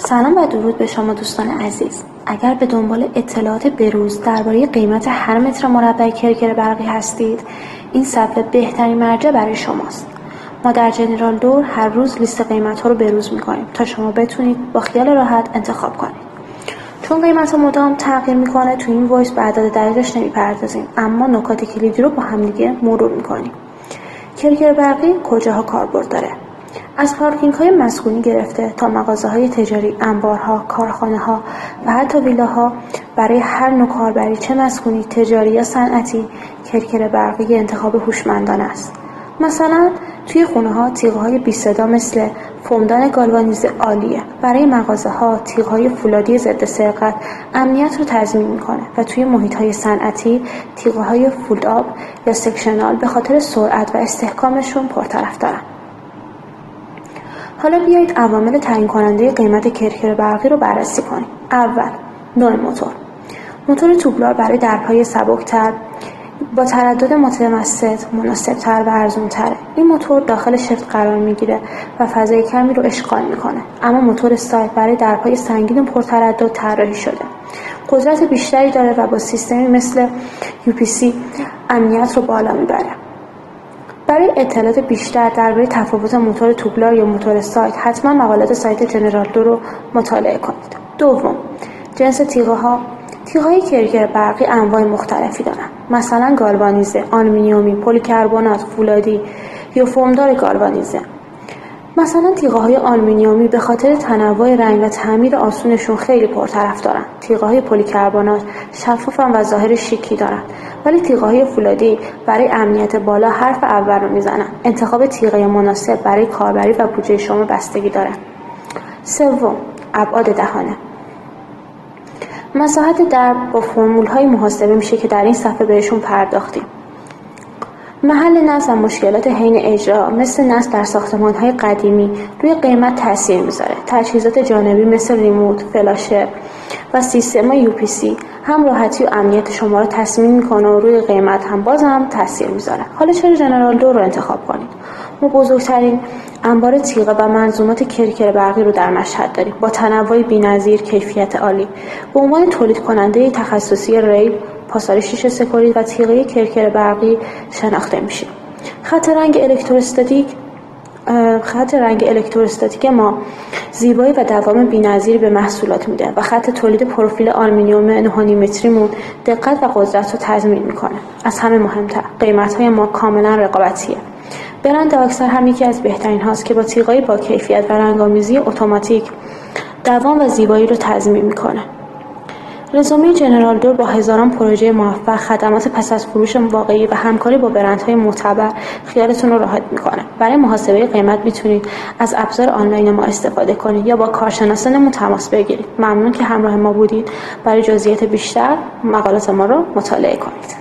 سلام و درود به شما دوستان عزیز. اگر به دنبال اطلاعات بروز درباره قیمت هر متر مربع کرکر برقی هستید، این صفحه بهترین مرجع برای شماست. ما در جنرال دور هر روز لیست قیمت‌ها رو بروز می‌کنیم تا شما بتونید با خیال راحت انتخاب کنید. چون قیمت‌ها مدام تغییر می‌کنه، تو این وایس به اعداد دقیقش نمی‌پردازیم، اما نکات کلیدی رو با همدیگه مرور می‌کنیم. کرکر برقی کجاها کاربرد داره؟ از پارکینگ‌های مسکونی گرفته تا مغازه‌های تجاری، انبارها، کارخانه‌ها و حتی ویلاها، برای هر نوع کاربری چه مسکونی، تجاری یا صنعتی، کرکر برقی انتخاب هوشمندانه است. مثلا توی خونه‌ها تیغ‌های بی صدا مثل فومدان گالوانیزه عالیه. برای مغازه‌ها تیغ‌های فولادی ضد سرقت امنیت رو تضمین می‌کنه و توی محیط‌های صنعتی تیغ‌های فولدآب یا سکشنال به خاطر سرعت و استحکامشون پرطرفدارن. حالا بیایید عوامل تعیین کننده قیمت کرکر برقی رو بررسی کنیم. اول، نوع موتور. موتور توبلار برای درپای سبکتر با تردد متوسط مناسب‌تر و ارزان‌تره. این موتور داخل شفت قرار میگیره و فضای کمی رو اشغال میکنه. اما موتور سایت برای درپای سنگین و پرتردد طراحی شده. قدرت بیشتری داره و با سیستمی مثل UPC امنیت رو بالا میبره. برای اطلاعات بیشتر درباره تفاوت موتور توبلار یا موتور سایت، حتما مقالات سایت جنرال دور رو مطالعه کنید. دوم، جنس تیغ‌ها. تیغ‌های کرکر برقی انواع مختلفی دارن. مثلا گالوانیزه، آلومینیومی، پلی‌کربنات، فولادی یا فومدار گالوانیزه. مثلا تیغ‌های آلومینیومی به خاطر تنوع رنگ و تعمیر آسونشون خیلی پرطرفدارن. تیغ‌های پلی‌کربنات شفافن و ظاهر شیکی دارن. ولی تیغ‌های فولادی برای امنیت بالا حرف اول رو میزنن. انتخاب تیغه مناسب برای کاربری و بودجه شما بستگی داره. سوم، ابعاد دهانه. مساحت درب با فرمول‌های محاسبه میشه که در این صفحه بهشون پرداختیم. محل نصب و مشکلات حین اجرا مثل نصب در ساختمان‌های قدیمی روی قیمت تاثیر میذاره. تجهیزات جانبی مثل ریموت، فلاشر و سیستم UPC هم راحتی و امنیت شما رو تضمین میکنه و روی قیمت هم باز هم تاثیر میذاره. حالا چرا جنرال دور رو انتخاب کنید؟ ما بزرگترین انبار تیغ و منظومات کرکر برقی رو در مشهد داریم با تنوع بی‌نظیر، کیفیت عالی. به عنوان تولید کننده تخصصی ریل، پاسار شیشه سکوریت و تیغه کرکر برقی شناخته میشیم. خط رنگ الکتروستاتیک ما زیبایی و دوام بی‌نظیر به محصولات میده و خط تولید پروفیل آلومینیوم نانومتریمون دقت و قدرت رو تضمین میکنه. از همه مهمتر، قیمت‌های ما کاملا رقابتیه. برند آکسار هم یکی از بهترین هاست که با تیغ‌های با کیفیت و رنگ‌آمیزی اتوماتیک دوام و زیبایی رو تضمین میکنه. رزومه جنرال دور با هزاران پروژه موفق، خدمات پس از فروش واقعی و همکاری با برندهای معتبر خیالتون رو راحت میکنه. برای محاسبه قیمت میتونید از ابزار آنلاین ما استفاده کنید یا با کارشناسانمون تماس بگیرید. ممنون که همراه ما بودید. برای جزئیات بیشتر مقالات ما رو مطالعه کنید.